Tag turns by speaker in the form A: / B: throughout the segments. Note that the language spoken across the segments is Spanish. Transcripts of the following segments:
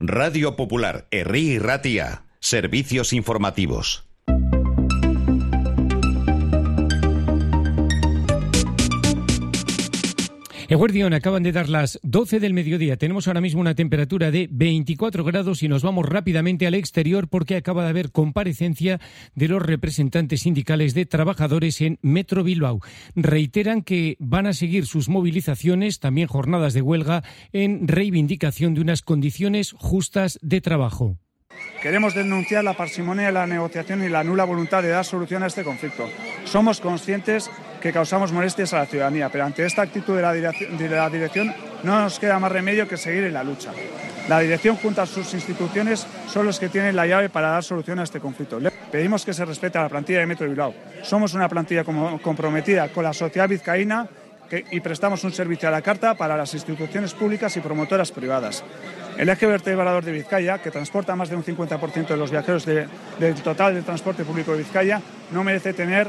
A: Radio Popular, Herri y Ratia. Servicios informativos.
B: Eguardión, acaban de dar las 12 del mediodía. Tenemos ahora mismo una temperatura de 24 grados y nos vamos rápidamente al exterior porque acaba de haber comparecencia de los representantes sindicales de trabajadores en Metro Bilbao. Reiteran que van a seguir sus movilizaciones, también jornadas de huelga, en reivindicación de unas condiciones justas de trabajo.
C: Queremos denunciar la parsimonia de la negociación y la nula voluntad de dar solución a este conflicto. Somos conscientes que causamos molestias a la ciudadanía, pero ante esta actitud de la dirección no nos queda más remedio que seguir en la lucha. La dirección junto a sus instituciones son los que tienen la llave para dar solución a este conflicto. Pedimos que se respete a la plantilla de Metro Bilbao. Somos una plantilla comprometida con la sociedad vizcaína y prestamos un servicio a la carta para las instituciones públicas y promotoras privadas. El eje vertebrador de Vizcaya, que transporta más de un 50% de los viajeros del total del transporte público de Vizcaya, no merece tener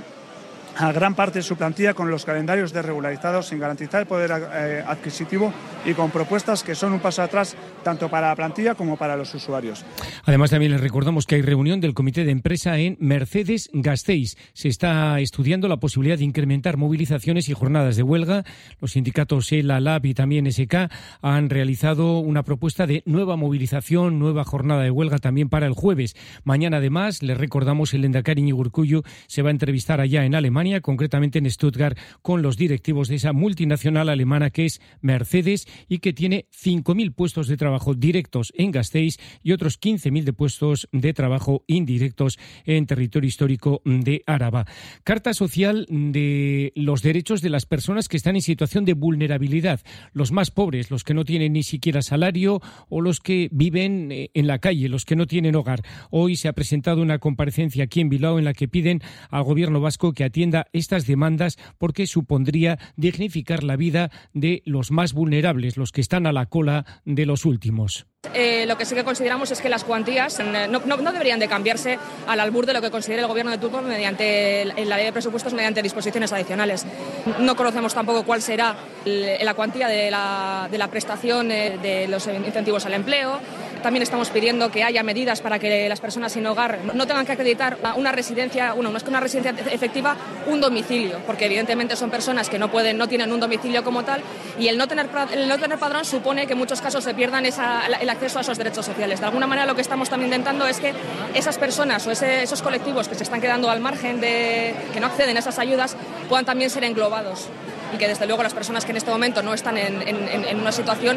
C: a gran parte de su plantilla con los calendarios desregularizados, sin garantizar el poder adquisitivo y con propuestas que son un paso atrás tanto para la plantilla como para los usuarios.
B: Además, también les recordamos que hay reunión del comité de empresa en Mercedes-Gasteiz. Se está estudiando la posibilidad de incrementar movilizaciones y jornadas de huelga. Los sindicatos ELA, LAB y también SK han realizado una propuesta de nueva movilización, nueva jornada de huelga también para el jueves. Mañana, además, les recordamos, el lehendakari Iñigo Urkullu se va a entrevistar allá en Alemania, concretamente en Stuttgart, con los directivos de esa multinacional alemana que es Mercedes y que tiene 5.000 puestos de trabajo directos en Gasteiz y otros 15.000 de puestos de trabajo indirectos en territorio histórico de Áraba. Carta social de los derechos de las personas que están en situación de vulnerabilidad, los más pobres, los que no tienen ni siquiera salario o los que viven en la calle, los que no tienen hogar. Hoy se ha presentado una comparecencia aquí en Bilbao en la que piden al gobierno vasco que atienda estas demandas porque supondría dignificar la vida de los más vulnerables, los que están a la cola de los últimos.
D: Lo que sí que consideramos es que las cuantías no deberían de cambiarse al albur de lo que considere el gobierno de turno mediante la ley de presupuestos, mediante disposiciones adicionales. No conocemos tampoco cuál será la cuantía de la prestación de los incentivos al empleo. También estamos pidiendo que haya medidas para que las personas sin hogar no tengan que acreditar una residencia, más que una residencia efectiva, un domicilio, porque evidentemente son personas que no tienen un domicilio como tal, y el no tener padrón supone que en muchos casos se pierdan el acceso a esos derechos sociales. De alguna manera lo que estamos también intentando es que esas personas o esos colectivos que se están quedando al margen que no acceden a esas ayudas puedan también ser englobados. Y que desde luego las personas que en este momento no están en una situación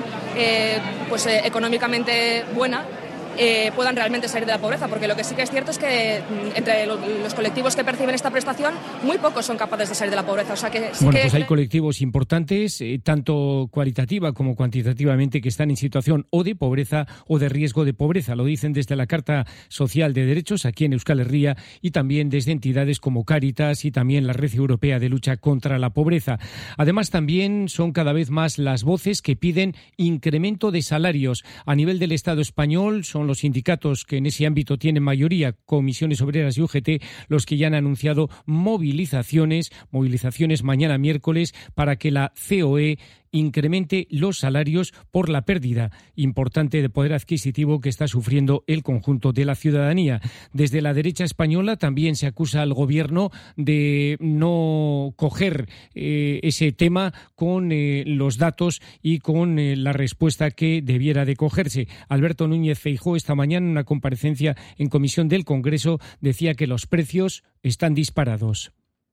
D: económicamente buena puedan realmente salir de la pobreza, porque lo que sí que es cierto es que entre los colectivos que perciben esta prestación, muy pocos son capaces de salir de la pobreza. O sea que sí
B: pues hay colectivos importantes, tanto cualitativa como cuantitativamente, que están en situación o de pobreza o de riesgo de pobreza. Lo dicen desde la Carta Social de Derechos aquí en Euskal Herria y también desde entidades como Cáritas y también la Red Europea de Lucha contra la Pobreza. Además, también son cada vez más las voces que piden incremento de salarios. A nivel del Estado español son los sindicatos que en ese ámbito tienen mayoría, Comisiones Obreras y UGT, los que ya han anunciado movilizaciones mañana miércoles para que la COE incremente los salarios por la pérdida importante de poder adquisitivo que está sufriendo el conjunto de la ciudadanía. Desde la derecha española también se acusa al gobierno de no coger ese tema con los datos y con la respuesta que debiera de cogerse. Alberto Núñez Feijóo esta mañana en una comparecencia en comisión del Congreso decía que los precios están disparados.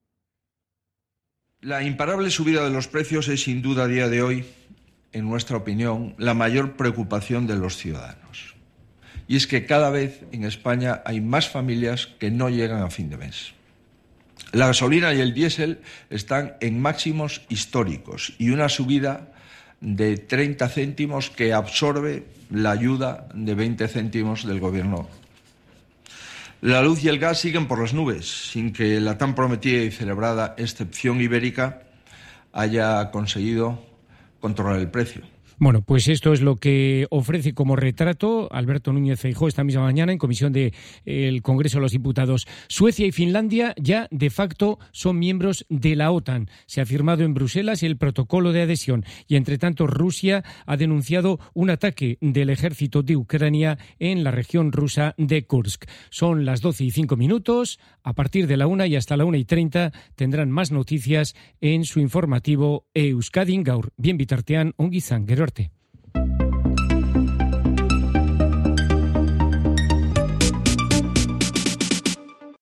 E: La imparable subida de los precios es sin duda a día de hoy, en nuestra opinión, la mayor preocupación de los ciudadanos. Y es que cada vez en España hay más familias que no llegan a fin de mes. La gasolina y el diésel están en máximos históricos y una subida de 30 céntimos que absorbe la ayuda de 20 céntimos del gobierno. La luz y el gas siguen por las nubes, sin que la tan prometida y celebrada excepción ibérica haya conseguido controlar el precio.
B: Bueno, pues esto es lo que ofrece como retrato Alberto Núñez Feijóo esta misma mañana en comisión del Congreso de los Diputados. Suecia y Finlandia ya de facto son miembros de la OTAN. Se ha firmado en Bruselas el protocolo de adhesión y, entre tanto, Rusia ha denunciado un ataque del ejército de Ucrania en la región rusa de Kursk. Son las 12:05. A partir de la 1 y hasta la 1:30 tendrán más noticias en su informativo Euskadin Gaur. Bien bitartean, ongi izan, gero arte.